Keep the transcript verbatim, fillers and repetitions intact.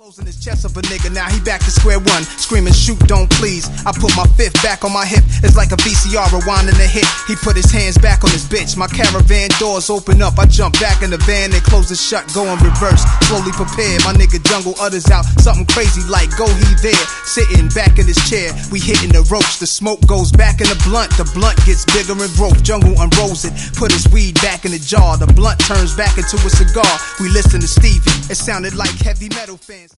Closing his chest of a nigga, now he back to square one. Screaming, shoot, don't please. I put my fifth back on my hip. It's like a V C R rewinding a hit. He put his hands back on his bitch. My caravan doors open up. I jump back in the van and close it shut, go in reverse. Slowly prepared, my nigga jungle utters out something crazy like, go he there. Sitting back in his chair, we hitting the ropes. The smoke goes back in the blunt. The blunt gets bigger and broke. Jungle unrolls it, put his weed back in the jar. The blunt turns back into a cigar. We listen to Stevie. It sounded like heavy metal fans.